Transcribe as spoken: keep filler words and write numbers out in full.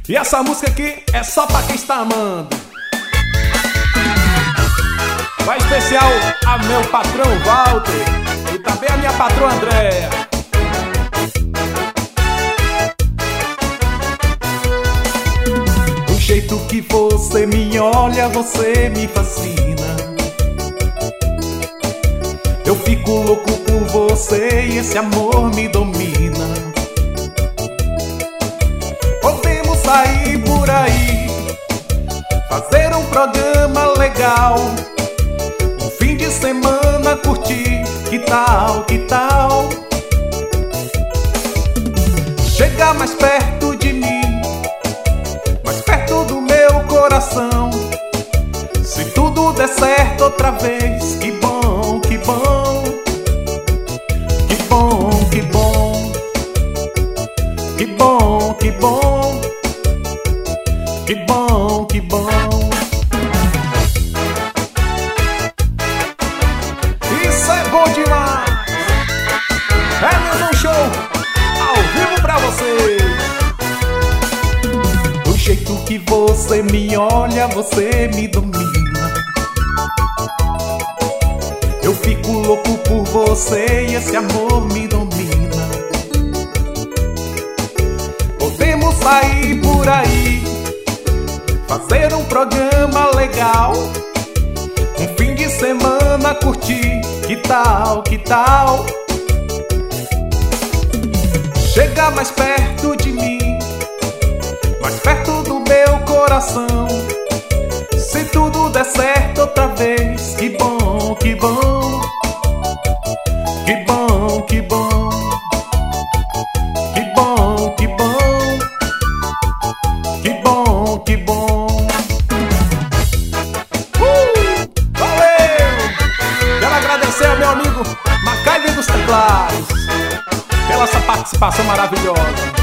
E essa música aqui é só pra quem está amando. Vai especial a meu patrão Walter e também a minha patroa Andréia. Do jeito que você me olha, você me fascina. Eu fico louco por você e esse amor me domina. Podemos sair por aí, fazer um programa legal, um fim de semana curtir, que tal, que tal? Chega mais perto de mim, mais perto do meu coração. Se tudo der certo outra vez, que bom, que bom. Que bom, que bom. Que bom, que bom. Que bom, que bom. Isso é bom demais. É mesmo um show ao vivo pra vocês. Do jeito que você me olha, você me domina. Eu fico louco por você e esse amor me domina. Podemos sair por aí, fazer um programa legal, um fim de semana curtir, que tal, que tal? Chega mais perto de mim, mais perto do meu coração. Se tudo der certo outra vez, que bom, que bom. Que bom, que bom. Que bom, que bom. Que bom, que bom. Uh! Valeu! Quero agradecer ao meu amigo Macaive dos Teclados pela essa participação maravilhosa.